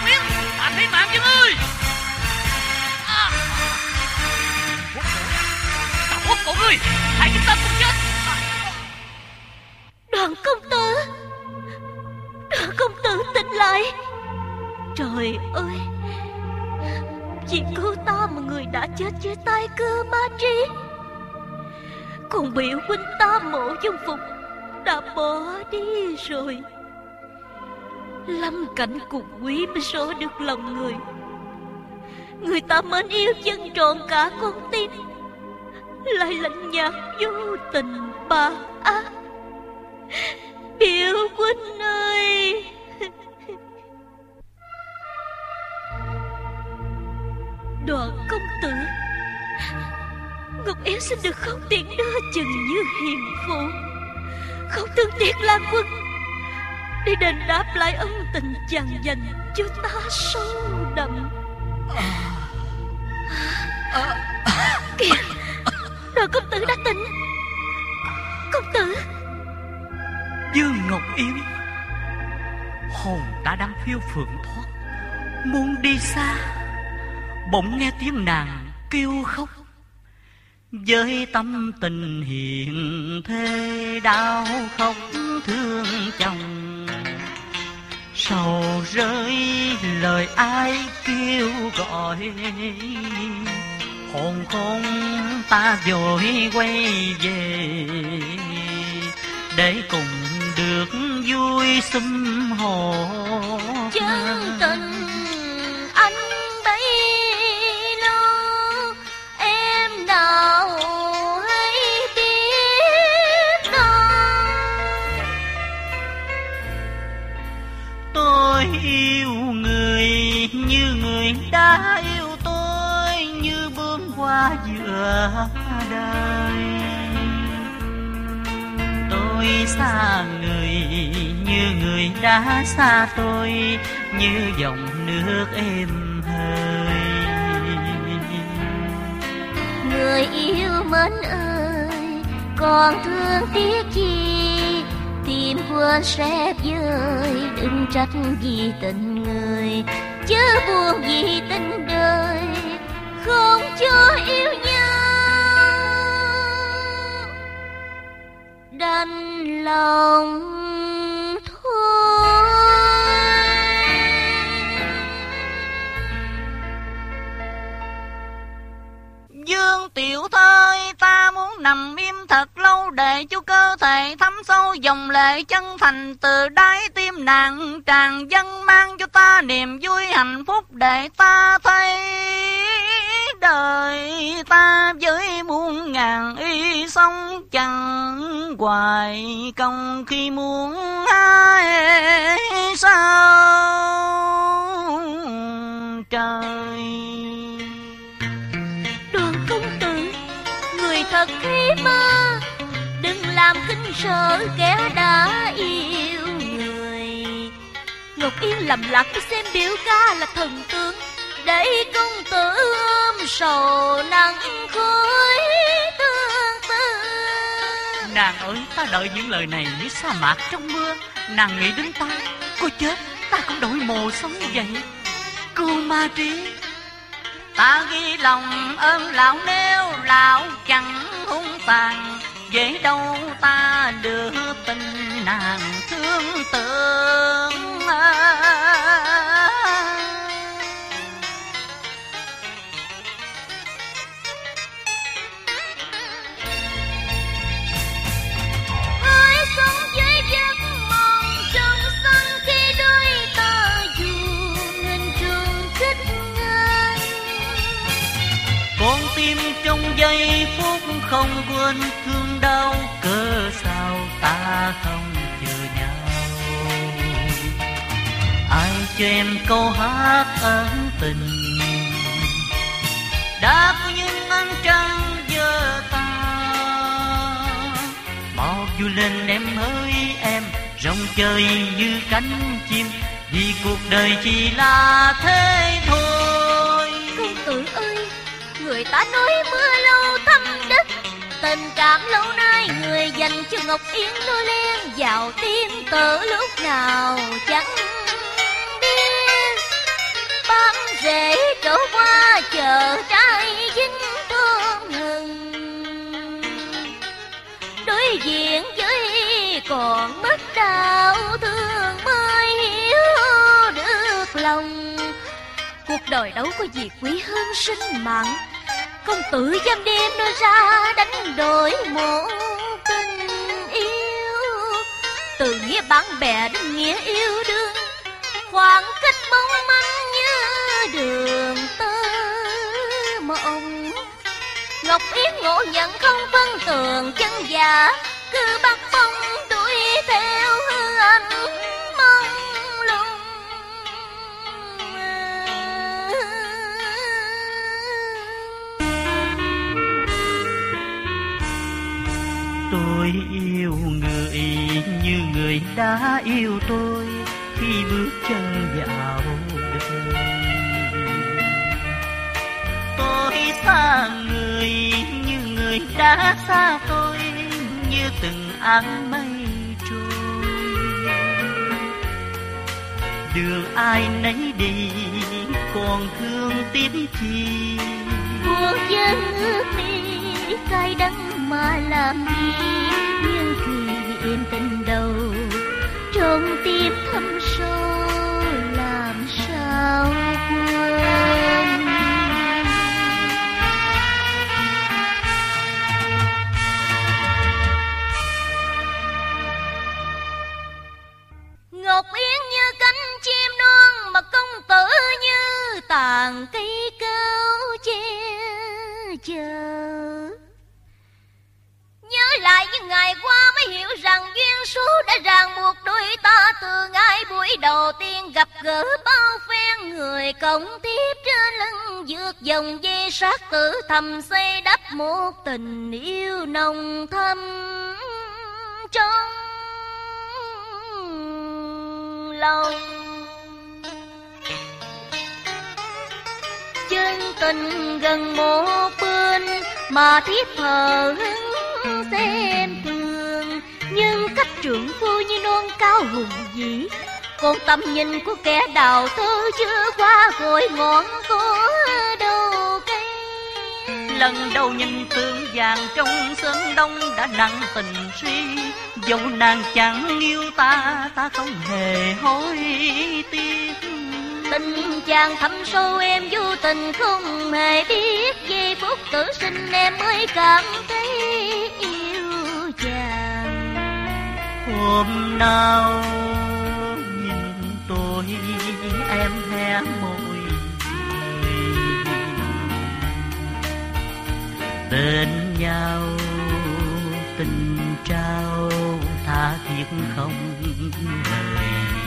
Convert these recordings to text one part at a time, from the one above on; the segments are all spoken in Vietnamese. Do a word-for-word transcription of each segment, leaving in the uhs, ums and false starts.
Ngọc Yến, ta thấy mạng Dương ơi. À. Ta quất cổ ngươi, hai chúng ta cùng chết. Đoàn công tử, Đoàn công tử tỉnh lại. Trời ơi, vì cứu ta mà người đã chết dưới tay Cơ Ma Trí. Còn biểu huynh ta Mộ Dung Phục đã bỏ đi rồi. Lâm cảnh cùng quý mới số được lòng người. Người ta mến yêu chân trọn cả con tim, lại lạnh nhạt vô tình bạc ác. Biểu huynh ơi. Đoàn công tử, Ngọc Yến xin được không tiện đưa chừng như hiền phụ, không thương tiếc Lan Quân, để đền đáp lại ân tình chàng dành cho ta sâu đậm. Kìa, Đoàn công tử đã tỉnh. Công tử. Dương Ngọc Yến, hồn ta đang phiêu phượng thoát, muốn đi xa, bỗng nghe tiếng nàng kêu khóc. Với tâm tình hiền thê đau khóc thương chồng, sầu rơi lời ai kêu gọi. Hồn khôn ta vội quay về, để cùng được vui sum họp. Chân tình anh bấy lâu, em nào hay biết đâu. Tôi yêu người như người đã yêu tôi, như bướm hoa giữa đời. Tôi xa người như người đã xa tôi, như dòng nước êm hơi. Người yêu mến ơi, còn thương tiếc chi, tim quên sẽ vơi. Đừng trách vì tình người, chớ buồn vì tình đời, không cho yêu nhau. Đành lòng thôi. Dương tiểu thơi, ta muốn nằm im thật lâu, để cho cơ thể thấm sâu dòng lệ chân thành từ đáy tim nàng tràn dâng, mang cho ta niềm vui hạnh phúc, để ta thấy đời ta với muôn ngàn y sông chẳng hoài công, khi muốn ai sao trời. Đoàn công tử, người thật khi mơ, đừng làm kinh sợ kẻ đã yêu người. Ngọc Yên lầm lạc xem biểu ca là thần tướng, để công tử ôm sầu nắng khói tương tư. Nàng ơi, ta đợi những lời này như sa mạc trong mưa. Nàng nghĩ đến ta, cô chết ta cũng đổi mồ sống vậy. Cô Ma Trí, ta ghi lòng ơn lão, nếu lão chẳng hung tàn, dễ đâu ta đưa tình nàng thương tưởng. Hãy sống với giấc mộng trong xanh, khi đôi ta dù nghìn trường khích ngang. Con tim trong giây phút không quên thương đau, cớ sao ta không chờ nhau. Ai cho em câu hát ân tình, đã có những ánh trăng giờ ta. Bao vui lên em hỡi em, rong chơi như cánh chim, vì cuộc đời chỉ là thế thôi. Công tử ơi, người ta nói mưa lâu thấm đất, tình cảm lâu nay người dành cho Ngọc Yến nối len vào tim tở lúc nào chẳng biết. rễ trổ qua chợ trai dính thương hừng. Đối diện với còn mất đau thương mới hiểu được lòng. Cuộc đời đâu có gì quý hơn sinh mạng, công tử dám đem nó ra đánh đổi một tình yêu. Từ nghĩa bạn bè đến nghĩa yêu đương, khoảng cách mong manh như đường tơ mộng. Ngọc Yến ngộ nhận không phân tường chân giả, cứ bắt bóng đuổi theo hư ảnh mong lung. Tôi yêu người như người đã yêu tôi khi bước chân vào đời. Tôi xa người như người đã xa tôi, như từng áng mây trôi. Đường ai nấy đi còn thương tiếc chi, Cuộc dân ước đi cay đắng mà làm gì, nhưng khi em tình đầu trong tim thâm sâu làm sao quên. Ngọc Yến như cánh chim non, mà công tử như tàn cây cao che chở. Nhớ lại những ngày qua mới hiểu rằng duyên số đã ràng buộc đôi ta từ ngày buổi đầu tiên gặp gỡ. Bao phen người cộng tiếp trên lưng vượt dòng dây sát tử thầm xây đắp một tình yêu nồng thâm trong lòng. Chân tình gần một bên mà thiết thờ hứng xem thường, nhưng cách trượng phu như non cao hùng vĩ, còn tầm nhìn của kẻ đào tơ chưa qua gọi ngọn có đầu cây. Lần đầu nhìn tương vàng trong sân đông đã nặng tình suy, dẫu nàng chẳng yêu ta, ta không hề hối tiếc. Tình chàng thâm sâu em vô tình không hề biết, giây phút tử sinh em mới cảm thấy yêu chàng. Hôm nào nhìn tôi em hé môi cười, bên nhau tình trao tha thiết không lời.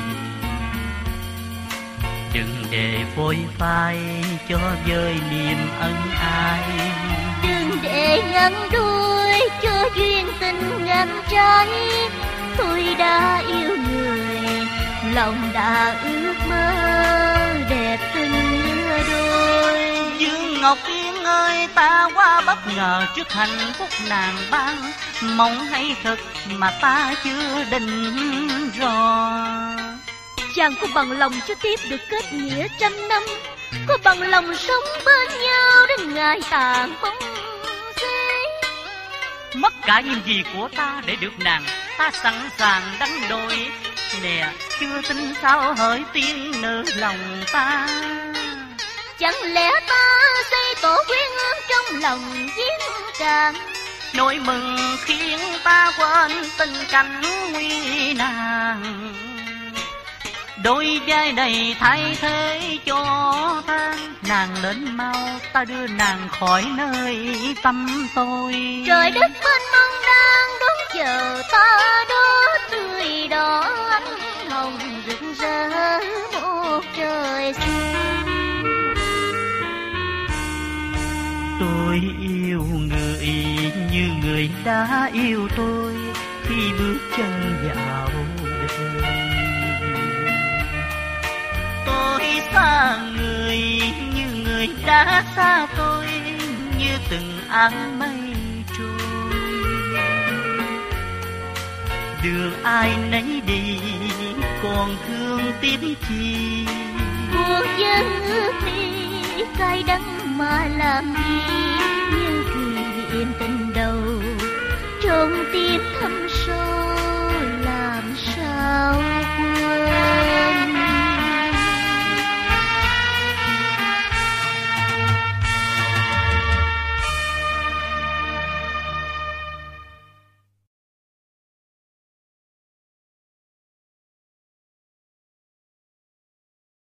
Đừng để phôi phai cho vơi niềm ân ai, đừng để ngăn đuôi cho duyên tình ngăn trái. Tôi đã yêu người, lòng đã ước mơ đẹp tình như đôi. Dương Ngọc Yến ơi, ta quá bất ngờ trước hạnh phúc nàng ban, mong hay thật mà ta chưa định rõ. Chàng có bằng lòng cho tiếp được kết nghĩa trăm năm, có bằng lòng sống bên nhau đến ngày tàn bóng thế. Mất cả những gì của ta để được nàng, ta sẵn sàng đánh đổi. Nè, chưa tin sao hỡi tiếng nỡ lòng ta. Chẳng lẽ ta xây tổ quyến ương trong lòng giếng tràn, nỗi mừng khiến ta quên tình cảnh nguy nan. Đôi vai đầy thay thế cho ta, nàng đến mau ta đưa nàng khỏi nơi tâm tôi. Trời đất mênh mông đang đón chờ ta đó, tươi đỏ ánh hồng rực rỡ một trời xanh. Tôi yêu người như người đã yêu tôi khi bước chân vào đời. Tôi xa người như người đã xa tôi, như từng áng mây trôi. Đường ai nấy đi còn thương tiếc chi, Cuộc dân ước đi cay đắng mà làm gì, như thuyền tình đầu trọn tim thâm